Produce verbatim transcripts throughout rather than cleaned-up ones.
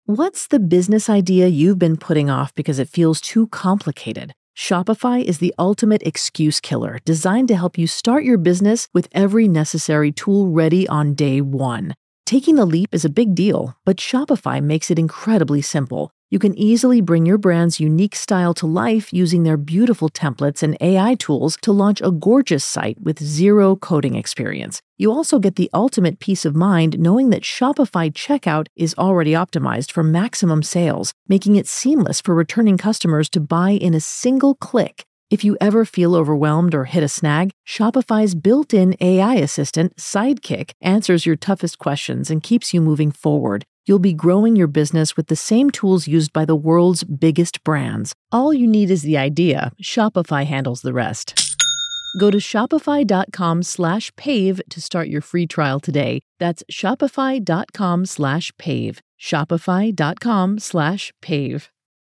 What's the business idea you've been putting off because it feels too complicated? Shopify is the ultimate excuse killer, designed to help you start your business with every necessary tool ready on day one. Taking the leap is a big deal, but Shopify makes it incredibly simple. You can easily bring your brand's unique style to life using their beautiful templates and A I tools to launch a gorgeous site with zero coding experience. You also get the ultimate peace of mind knowing that Shopify checkout is already optimized for maximum sales, making it seamless for returning customers to buy in a single click. If you ever feel overwhelmed or hit a snag, Shopify's built-in A I assistant, Sidekick, answers your toughest questions and keeps you moving forward. You'll be growing your business with the same tools used by the world's biggest brands. All you need is the idea. Shopify handles the rest. Go to shopify.com slash pave to start your free trial today. That's shopify.com slash pave. Shopify.com slash pave.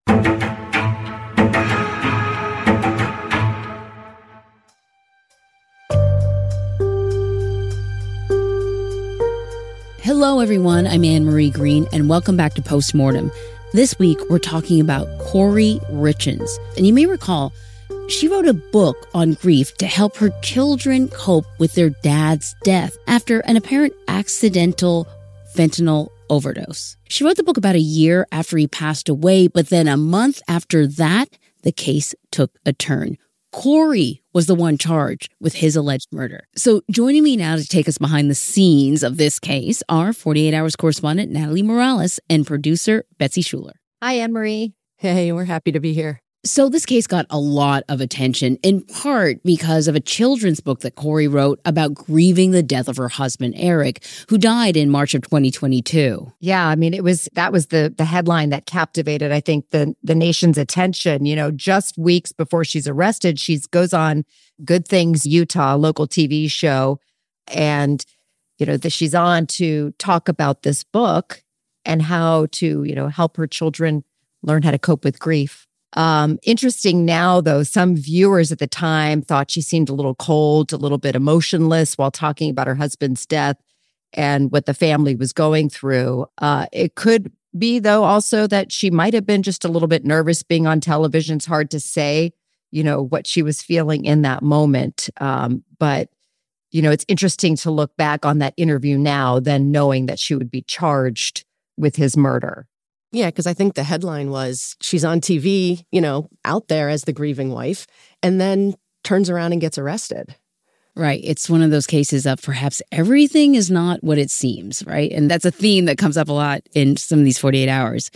Hello, everyone. I'm Anne-Marie Green, and welcome back to Postmortem. This week, we're talking about Kouri Richins. And you may recall, she wrote a book on grief to help her children cope with their dad's death after an apparent accidental fentanyl overdose. She wrote the book about a year after he passed away, but then a month after that, the case took a turn. Kouri was the one charged with his alleged murder. So joining me now to take us behind the scenes of this case are forty-eight hours correspondent Natalie Morales and producer Betsy Schuler. Hi, Anne-Marie. Hey, we're happy to be here. So this case got a lot of attention, in part because of a children's book that Kouri wrote about grieving the death of her husband, Eric, who died in March of twenty twenty-two. Yeah, I mean, it was that was the the headline that captivated, I think, the the nation's attention. You know, just weeks before she's arrested, she goes on Good Things Utah, local T V show, and you know, that she's on to talk about this book and how to, you know, help her children learn how to cope with grief. Um, interesting now, though, some viewers at the time thought she seemed a little cold, a little bit emotionless while talking about her husband's death and what the family was going through. Uh, it could be, though, also that she might have been just a little bit nervous being on television. It's hard to say, you know, what she was feeling in that moment. Um, but, you know, it's interesting to look back on that interview now than knowing that she would be charged with his murder. Yeah, because I think the headline was she's on T V, you know, out there as the grieving wife, and then turns around and gets arrested. Right. It's one of those cases of perhaps everything is not what it seems, right? And that's a theme that comes up a lot in some of these forty-eight hours.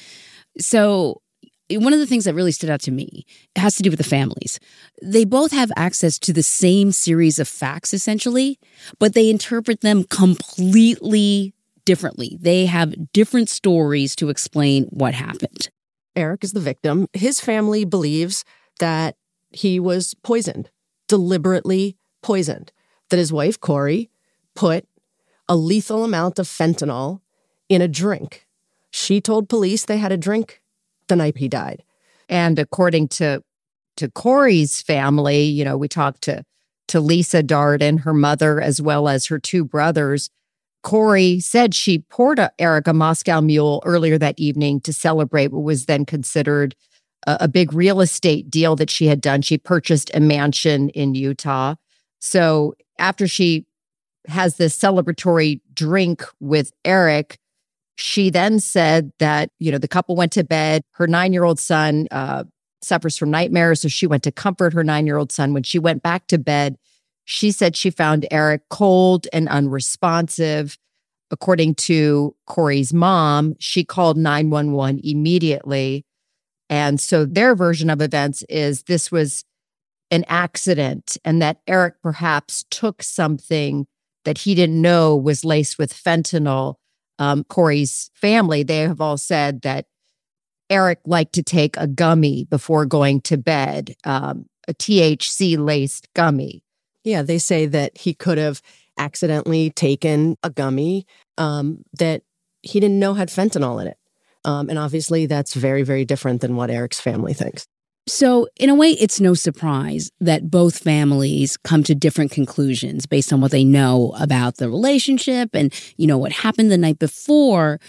So one of the things that really stood out to me has to do with the families. They both have access to the same series of facts, essentially, but they interpret them completely differently. They have different stories to explain what happened. Eric is the victim. His family believes that he was poisoned, deliberately poisoned, that his wife, Kouri, put a lethal amount of fentanyl in a drink. She told police they had a drink the night he died. And according to to Kouri's family, you know, we talked to, to Lisa Darden, her mother, as well as her two brothers. Kouri said she poured a, Eric a Moscow Mule earlier that evening to celebrate what was then considered a, a big real estate deal that she had done. She purchased a mansion in Utah. So after she has this celebratory drink with Eric, she then said that, you know, the couple went to bed. Her nine-year-old son uh, suffers from nightmares, so she went to comfort her nine-year-old son. When she went back to bed, she said she found Eric cold and unresponsive. According to Kouri's mom, she called nine one one immediately. And so their version of events is this was an accident and that Eric perhaps took something that he didn't know was laced with fentanyl. Um, Kouri's family, they have all said that Eric liked to take a gummy before going to bed, um, a T H C-laced gummy. Yeah, they say that he could have accidentally taken a gummy um, that he didn't know had fentanyl in it. Um, and obviously, that's very, very different than what Eric's family thinks. So in a way, it's no surprise that both families come to different conclusions based on what they know about the relationship and, you know, what happened the night before.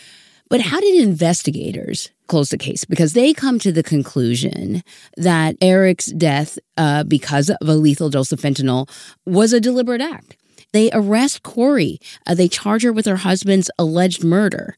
But how did investigators close the case? Because they come to the conclusion that Eric's death uh, because of a lethal dose of fentanyl was a deliberate act. They arrest Corey. Uh, they charge her with her husband's alleged murder.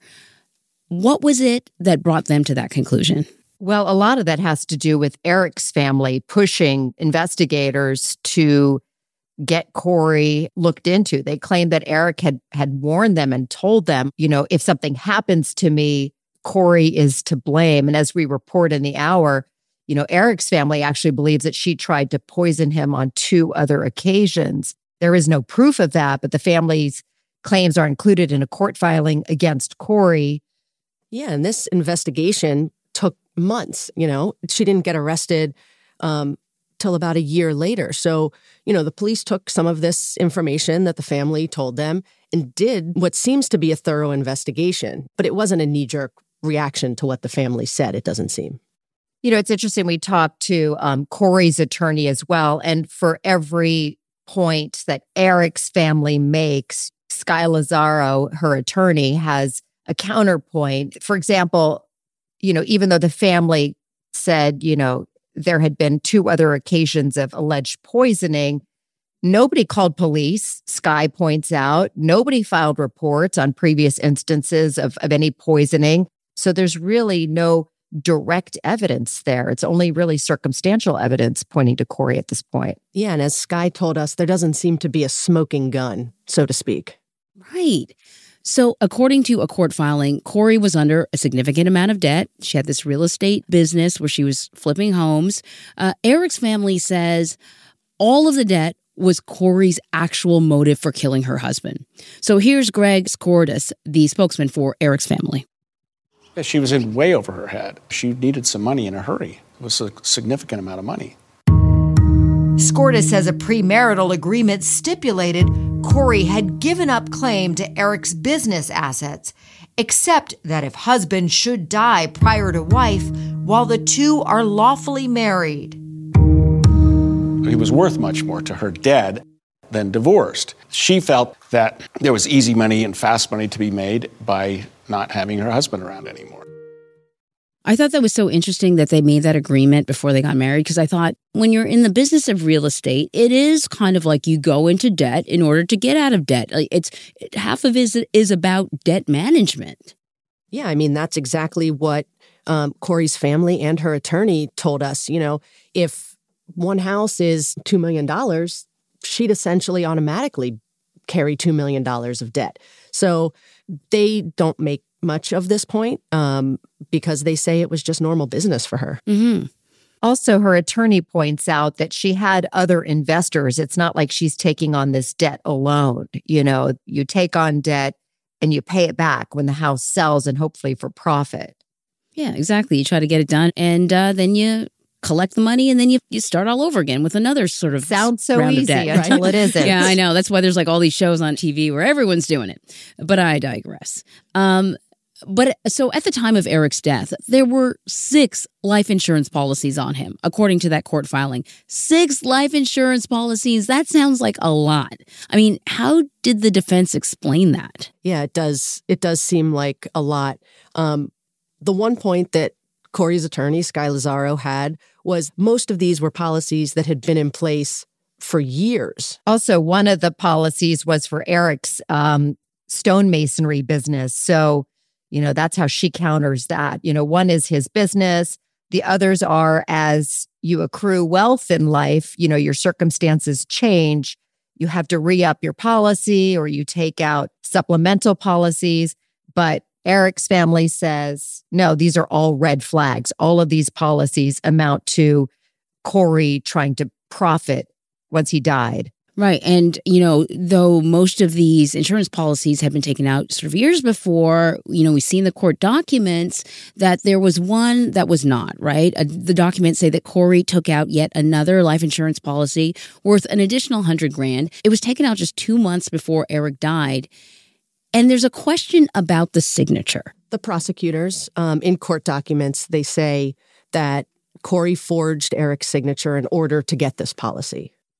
What was it that brought them to that conclusion? Well, a lot of that has to do with Eric's family pushing investigators to get Corey looked into. They claimed that Eric had had warned them and told them, you know, if something happens to me, Corey is to blame. And as we report in the hour, you know, Eric's family actually believes that she tried to poison him on two other occasions. There is no proof of that, but the family's claims are included in a court filing against Corey. Yeah, and this investigation took months, you know. She didn't get arrested um, till about a year later. So, you know, the police took some of this information that the family told them and did what seems to be a thorough investigation. But it wasn't a knee-jerk reaction to what the family said, it doesn't seem. You know, it's interesting. We talked to um, Corey's attorney as well. And for every point that Eric's family makes, Sky Lazaro, her attorney, has a counterpoint. For example, you know, even though the family said, you know, there had been two other occasions of alleged poisoning, nobody called police, Sky points out. Nobody filed reports on previous instances of, of any poisoning. So there's really no direct evidence there. It's only really circumstantial evidence pointing to Corey at this point. Yeah, and as Sky told us, there doesn't seem to be a smoking gun, so to speak. Right. So according to a court filing, Corey was under a significant amount of debt. She had this real estate business where she was flipping homes. Uh, Eric's family says all of the debt was Corey's actual motive for killing her husband. So here's Greg Skordas, the spokesman for Eric's family. She was in way over her head. She needed some money in a hurry. It was a significant amount of money. Skordas says a premarital agreement stipulated Corey had given up claim to Eric's business assets, except that if husband should die prior to wife, while the two are lawfully married. He was worth much more to her dead than divorced. She felt that there was easy money and fast money to be made by not having her husband around anymore. I thought that was so interesting that they made that agreement before they got married, because I thought when you're in the business of real estate, it is kind of like you go into debt in order to get out of debt. Like it's half of it is about debt management. Yeah, I mean, that's exactly what um, Corey's family and her attorney told us. You know, if one house is two million dollars, she'd essentially automatically carry two million dollars of debt. So they don't make much of this point um, because they say it was just normal business for her. Mm-hmm. Also, her attorney points out that she had other investors. It's not like she's taking on this debt alone. You know, you take on debt and you pay it back when the house sells and hopefully for profit. Yeah, exactly. You try to get it done and uh, then you collect the money and then you you start all over again with another sort of sounds so round easy of debt, until right? it isn't. Yeah, I know. That's why there's like all these shows on T V where everyone's doing it. But I digress. Um, but so at the time of Eric's death, there were six life insurance policies on him, according to that court filing. Six life insurance policies. That sounds like a lot. I mean, how did the defense explain that? Yeah, it does. It does seem like a lot. Um, the one point that Corey's attorney, Sky Lazaro, had was most of these were policies that had been in place for years. Also, one of the policies was for Eric's um, stonemasonry business. So, you know, that's how she counters that. You know, one is his business. The others are as you accrue wealth in life, you know, your circumstances change. You have to re-up your policy or you take out supplemental policies. But Eric's family says, no, these are all red flags. All of these policies amount to Corey trying to profit once he died. Right. And, you know, though most of these insurance policies had been taken out sort of years before, you know, we've seen the court documents that there was one that was not, right? Uh, the documents say that Corey took out yet another life insurance policy worth an additional hundred grand. It was taken out just two months before Eric died. And there's a question about the signature. The prosecutors, um, in court documents, they say that Corey forged Eric's signature in order to get this policy.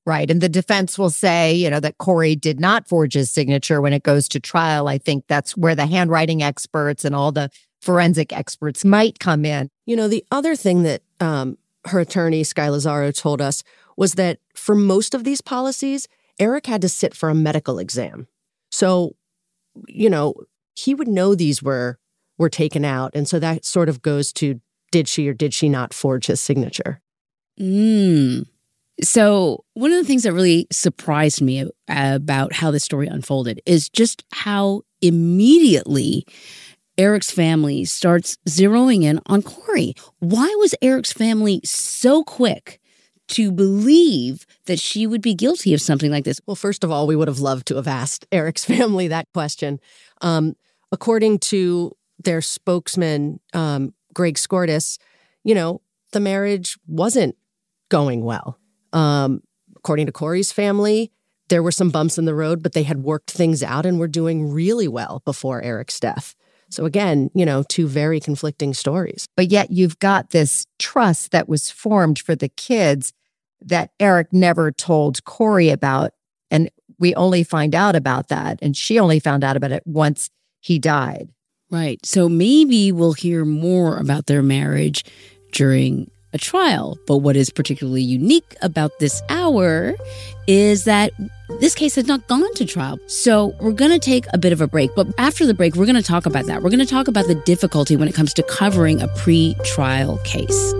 Right. And the defense will say, you know, that Corey did not forge his signature when it goes to trial. I think that's where the handwriting experts and all the forensic experts might come in. You know, the other thing that um, her attorney, Sky Lazaro, told us was that for most of these policies, Eric had to sit for a medical exam. So, you know, he would know these were were taken out. And so that sort of goes to, did she or did she not forge his signature? Mm. So one of the things that really surprised me about how this story unfolded is just how immediately Eric's family starts zeroing in on Corey. Why was Eric's family so quick to believe that she would be guilty of something like this? Well, first of all, we would have loved to have asked Eric's family that question. Um, according to their spokesman, um, Greg Skordas, you know, the marriage wasn't going well. Um, according to Corey's family, there were some bumps in the road, but they had worked things out and were doing really well before Eric's death. So again, you know, two very conflicting stories. But yet you've got this trust that was formed for the kids that Eric never told Corey about. And we only find out about that. And she only found out about it once he died. Right. So maybe we'll hear more about their marriage during a trial. But what is particularly unique about this hour is that this case has not gone to trial. So we're going to take a bit of a break. But after the break, we're going to talk about that. We're going to talk about the difficulty when it comes to covering a pre-trial case.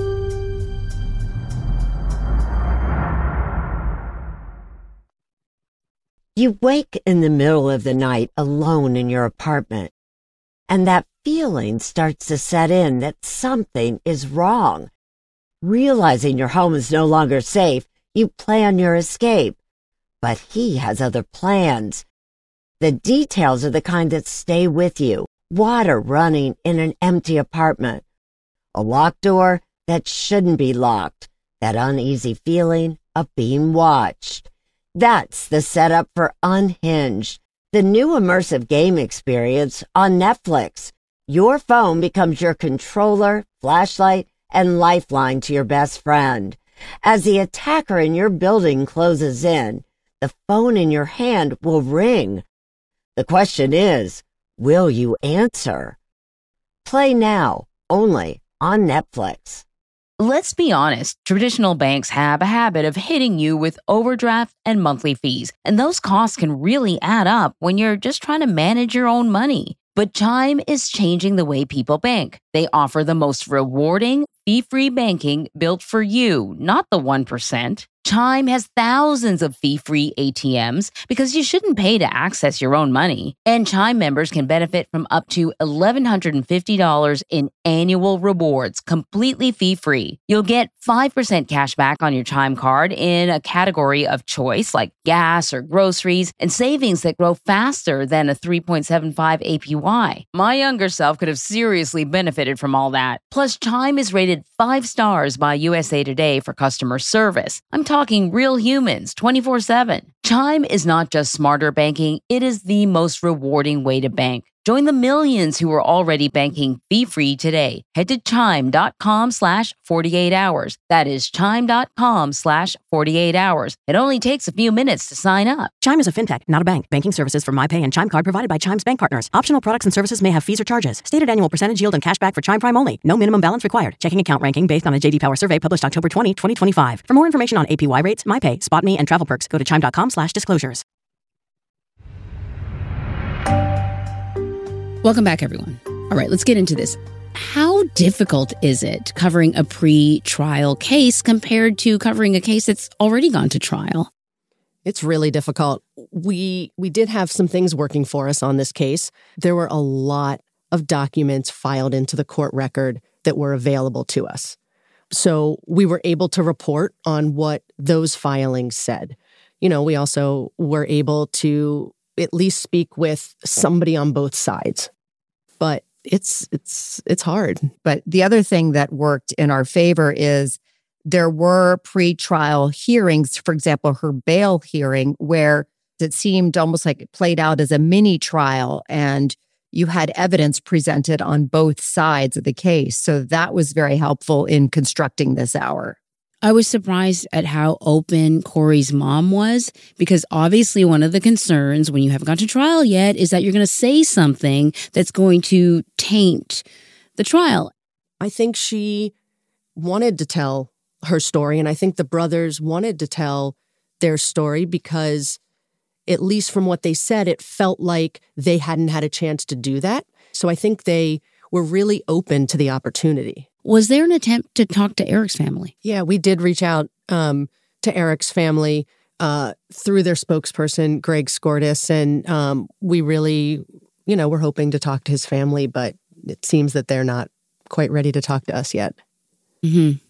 You wake in the middle of the night alone in your apartment, and that feeling starts to set in that something is wrong. Realizing your home is no longer safe, you plan your escape. But he has other plans. The details are the kind that stay with you. Water running in an empty apartment. A locked door that shouldn't be locked. That uneasy feeling of being watched. That's the setup for Unhinged, the new immersive game experience on Netflix. Your phone becomes your controller, flashlight, and lifeline to your best friend. As the attacker in your building closes in, the phone in your hand will ring. The question is, will you answer? Play now, only on Netflix. Let's be honest, traditional banks have a habit of hitting you with overdraft and monthly fees, and those costs can really add up when you're just trying to manage your own money. But Chime is changing the way people bank. They offer the most rewarding, fee-free banking built for you, not the one percent. Chime has thousands of fee-free A T Ms because you shouldn't pay to access your own money. And Chime members can benefit from up to one thousand one hundred fifty dollars in annual rewards, completely fee-free. You'll get five percent cash back on your Chime card in a category of choice like gas or groceries, and savings that grow faster than a three point seven five A P Y. My younger self could have seriously benefited from all that. Plus, Chime is rated five stars by U S A Today for customer service. I'm talking real humans, twenty-four seven. Chime is not just smarter banking, it is the most rewarding way to bank. Join the millions who are already banking fee-free today. Head to chime.com slash 48 hours. That is chime.com slash 48 hours. It only takes a few minutes to sign up. Chime is a fintech, not a bank. Banking services from MyPay and Chime Card provided by Chime's bank partners. Optional products and services may have fees or charges. Stated annual percentage yield and cashback for Chime Prime only. No minimum balance required. Checking account ranking based on a J D Power survey published October twentieth, twenty twenty-five. For more information on A P Y rates, MyPay, SpotMe, and travel perks, go to chime.com slash disclosures. Welcome back, everyone. All right, let's get into this. How difficult is it covering a pre-trial case compared to covering a case that's already gone to trial? It's really difficult. We we did have some things working for us on this case. There were a lot of documents filed into the court record that were available to us. So we were able to report on what those filings said. You know, we also were able to at least speak with somebody on both sides. But it's it's it's hard. But the other thing that worked in our favor is there were pre-trial hearings, for example, her bail hearing, where it seemed almost like it played out as a mini trial, and you had evidence presented on both sides of the case. So that was very helpful in constructing this hour. I was surprised at how open Corey's mom was, because obviously one of the concerns when you haven't gone to trial yet is that you're going to say something that's going to taint the trial. I think she wanted to tell her story, and I think the brothers wanted to tell their story because, at least from what they said, it felt like they hadn't had a chance to do that. So I think they were really open to the opportunity. Was there an attempt to talk to Eric's family? Yeah, we did reach out um, to Eric's family uh, through their spokesperson, Greg Skordas, and um, we really, you know, we're hoping to talk to his family, but it seems that they're not quite ready to talk to us yet. Mm-hmm.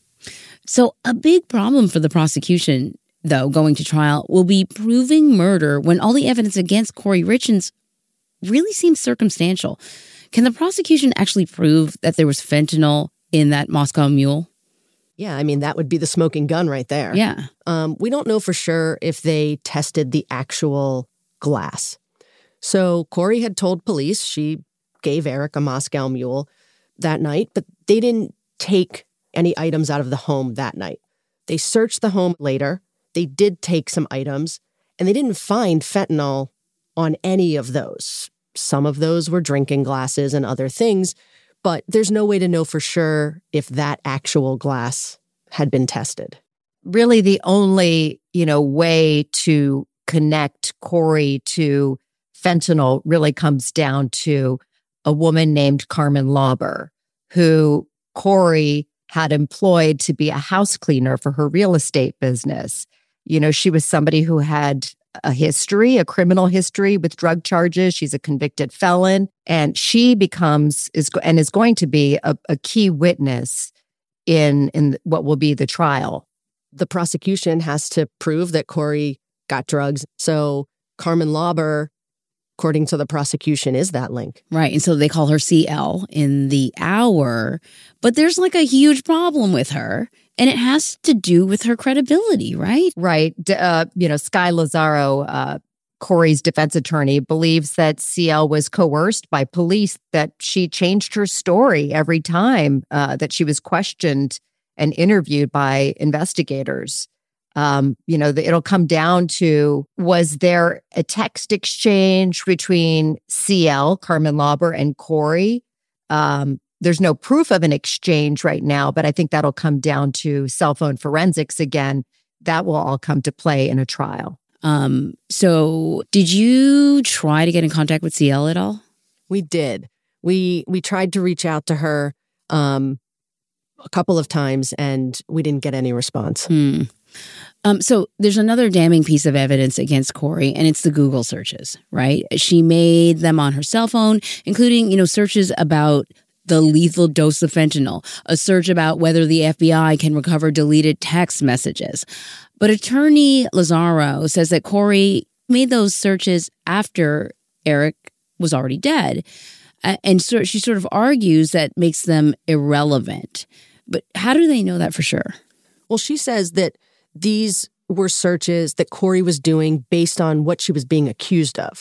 So a big problem for the prosecution, though, going to trial, will be proving murder when all the evidence against Kouri Richins really seems circumstantial. Can the prosecution actually prove that there was fentanyl in that Moscow Mule? Yeah, I mean, that would be the smoking gun right there. Yeah. Um, we don't know for sure if they tested the actual glass. So Kouri had told police she gave Eric a Moscow Mule that night, but they didn't take any items out of the home that night. They searched the home later. They did take some items, and they didn't find fentanyl on any of those. Some of those were drinking glasses and other things, but there's no way to know for sure if that actual glass had been tested. Really, the only, you know, way to connect Kouri to fentanyl really comes down to a woman named Carmen Lauber, who Kouri had employed to be a house cleaner for her real estate business. You know, she was somebody who had a history, a criminal history with drug charges. She's a convicted felon, and she becomes is and is going to be a, a key witness in in what will be the trial. The prosecution has to prove that Kouri got drugs. So Carmen Lauber, according to the prosecution, is that link. Right. And so they call her C L in the hour. But there's like a huge problem with her. And it has to do with her credibility, right? Right. Uh, you know, Sky Lazaro, uh, Kouri's defense attorney, believes that C L was coerced by police, that she changed her story every time uh, that she was questioned and interviewed by investigators. Um, you know, the, it'll come down to, was there a text exchange between C L, Carmen Lauber, and Kouri? Um, there's no proof of an exchange right now, but I think that'll come down to cell phone forensics again. That will all come to play in a trial. Um, so did you try to get in contact with C L at all? We did. We we tried to reach out to her um, a couple of times, and we didn't get any response. Hmm. Um, so there's another damning piece of evidence against Kouri, and it's the Google searches, right? She made them on her cell phone, including, you know, searches about the lethal dose of fentanyl, a search about whether the F B I can recover deleted text messages. But attorney Lazaro says that Kouri made those searches after Eric was already dead. And so she sort of argues that makes them irrelevant. But how do they know that for sure? Well, she says that these were searches that Kouri was doing based on what she was being accused of.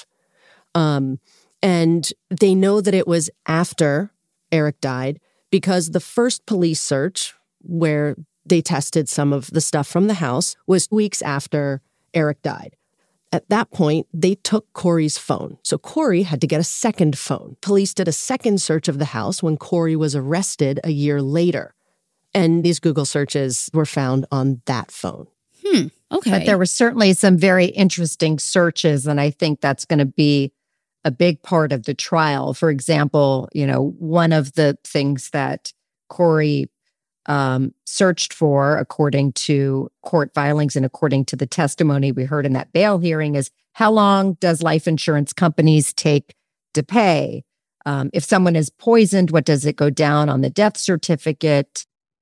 Um, and they know that it was after Eric died because the first police search, where they tested some of the stuff from the house, was weeks after Eric died. At that point, they took Kouri's phone. So Kouri had to get a second phone. Police did a second search of the house when Kouri was arrested a year later. And these Google searches were found on that phone. Hmm. Okay. But there were certainly some very interesting searches, and I think that's going to be a big part of the trial. For example, you know, one of the things that Kouri um, searched for, according to court filings and according to the testimony we heard in that bail hearing, is how long does life insurance companies take to pay? Um, if someone is poisoned, what does it go down on the death certificate?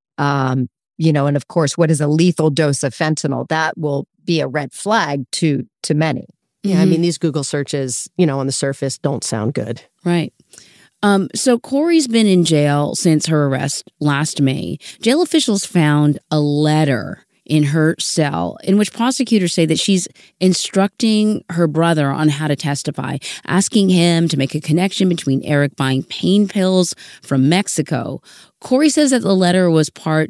Um, you know, and of course, what is a lethal dose of fentanyl? That will be a red flag to to many. Yeah, I mean, these Google searches, you know, on the surface don't sound good. Right. Um, so Kouri's been in jail since her arrest last May. Jail officials found a letter in her cell in which prosecutors say that she's instructing her brother on how to testify, asking him to make a connection between Eric buying pain pills from Mexico. Kouri says that the letter was part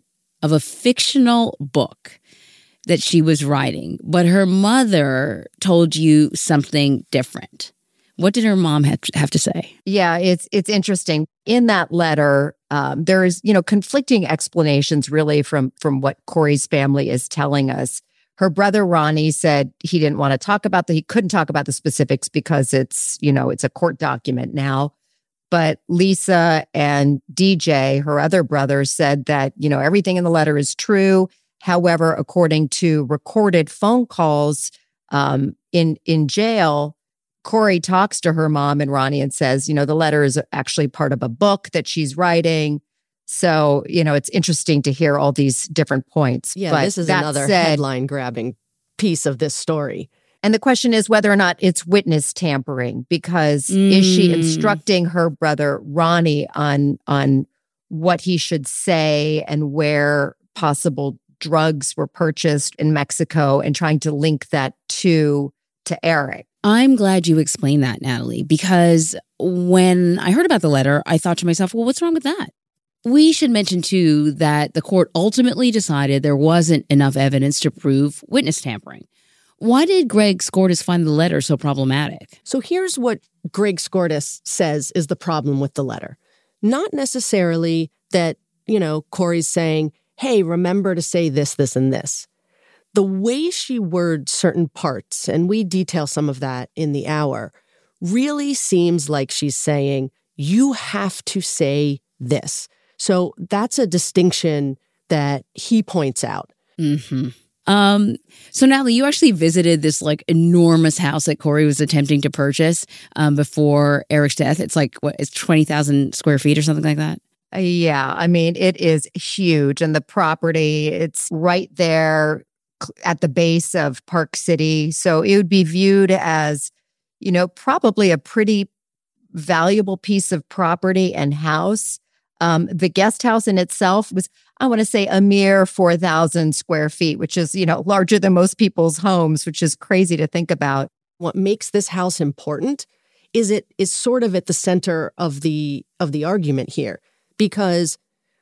of a fictional book that she was writing, but her mother told you something different. What did her mom have, have to say? Yeah, it's it's interesting. In that letter, um, there is, you know, conflicting explanations really from from what Corey's family is telling us. Her brother Ronnie said he didn't want to talk about the, he couldn't talk about the specifics because it's, you know, it's a court document now. But Lisa and D J, her other brother, said that, you know, everything in the letter is true. However, according to recorded phone calls um, in in jail, Corey talks to her mom and Ronnie and says, you know, the letter is actually part of a book that she's writing. So, you know, it's interesting to hear all these different points. Yeah, but this is that another said, headline grabbing piece of this story. And the question is whether or not it's witness tampering, because mm. is she instructing her brother Ronnie on on what he should say and where possible drugs were purchased in Mexico and trying to link that to to Eric? I'm glad you explained that, Natalie, because when I heard about the letter, I thought to myself, well, what's wrong with that? We should mention, too, that the court ultimately decided there wasn't enough evidence to prove witness tampering. Why did Greg Skordas find the letter so problematic? So here's what Greg Skordas says is the problem with the letter. Not necessarily that, you know, Corey's saying, hey, remember to say this, this, and this. The way she words certain parts, and we detail some of that in the hour, really seems like she's saying, you have to say this. So that's a distinction that he points out. Mm-hmm. Um, so Natalie, you actually visited this like enormous house that Corey was attempting to purchase um, before Eric's death. It's like, what, it's twenty thousand square feet or something like that? Uh, yeah, I mean, it is huge. And the property, it's right there at the base of Park City. So it would be viewed as, you know, probably a pretty valuable piece of property and house. Um, the guest house in itself was, I want to say, a mere four thousand square feet, which is, you know, larger than most people's homes, which is crazy to think about. What makes this house important is it is sort of at the center of the of the argument here, because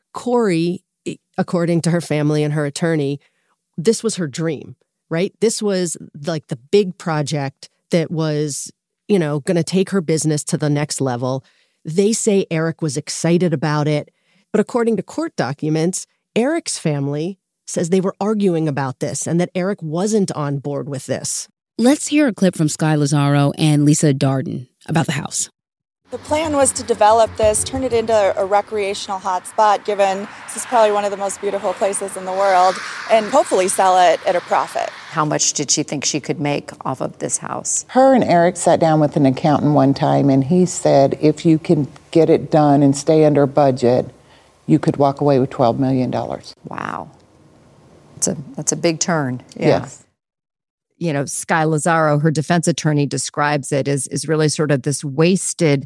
Corey, according to her family and her attorney, this was her dream, right? This was like the big project that was, you know, going to take her business to the next level. They say Eric was excited about it. But according to court documents, Eric's family says they were arguing about this and that Eric wasn't on board with this. Let's hear a clip from Sky Lazaro and Lisa Darden about the house. The plan was to develop this, turn it into a recreational hotspot, given this is probably one of the most beautiful places in the world, and hopefully sell it at a profit. How much did she think she could make off of this house? Her and Eric sat down with an accountant one time, and he said if you can get it done and stay under budget, you could walk away with twelve million dollars. Wow. That's a, that's a big turn. Yeah. Yes. You know, Sky Lazaro, her defense attorney, describes it as is really sort of this wasted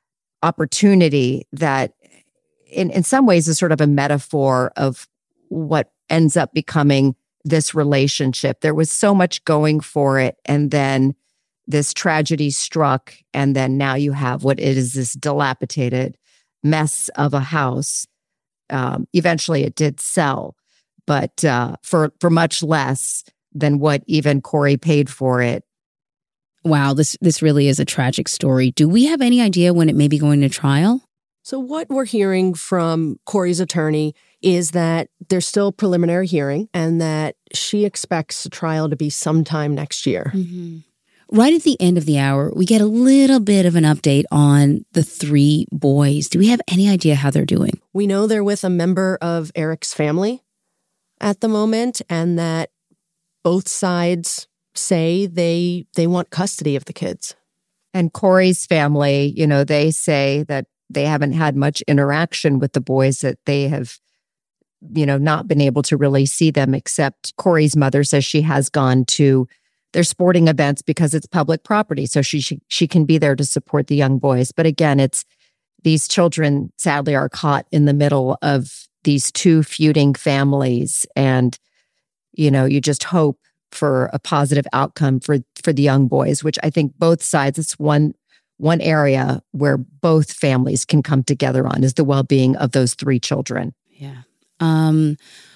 opportunity that in, in some ways is sort of a metaphor of what ends up becoming this relationship. There was so much going for it, and then this tragedy struck, and then now you have what it is, this dilapidated mess of a house. Um, eventually it did sell, but uh, for, for much less than what even Corey paid for it. Wow, this this really is a tragic story. Do we have any idea when it may be going to trial? So what we're hearing from Corey's attorney is that there's still preliminary hearing and that she expects the trial to be sometime next year. Mm-hmm. Right at the end of the hour, we get a little bit of an update on the three boys. Do we have any idea how they're doing? We know they're with a member of Eric's family at the moment, and that both sides say they they want custody of the kids. And Corey's family, you know, they say that they haven't had much interaction with the boys, that they have, you know, not been able to really see them, except Corey's mother says she has gone to their sporting events because it's public property. So she, she, she can be there to support the young boys. But again, it's these children sadly are caught in the middle of these two feuding families. And, you know, you just hope for a positive outcome for, for the young boys, which I think both sides, it's one, one area where both families can come together on, is the well-being of those three children. Yeah. Um,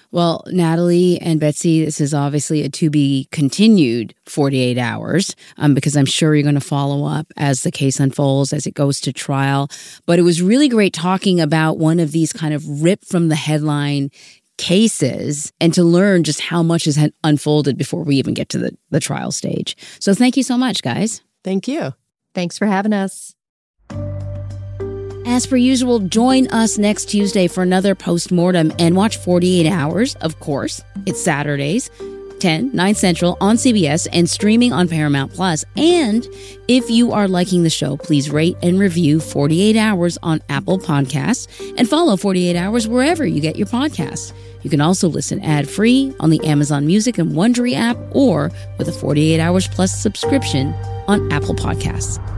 Well, Natalie and Betsy, this is obviously a to be continued forty-eight hours um, because I'm sure you're going to follow up as the case unfolds, as it goes to trial. But it was really great talking about one of these kind of ripped from the headline cases and to learn just how much has unfolded before we even get to the, the trial stage. So thank you so much, guys. Thank you. Thanks for having us. As per usual, join us next Tuesday for another postmortem and watch forty-eight hours, of course. It's Saturdays, ten, nine Central on C B S and streaming on Paramount Plus. And if you are liking the show, please rate and review forty-eight hours on Apple Podcasts and follow forty-eight hours wherever you get your podcasts. You can also listen ad-free on the Amazon Music and Wondery app or with a forty-eight hours Plus subscription on Apple Podcasts.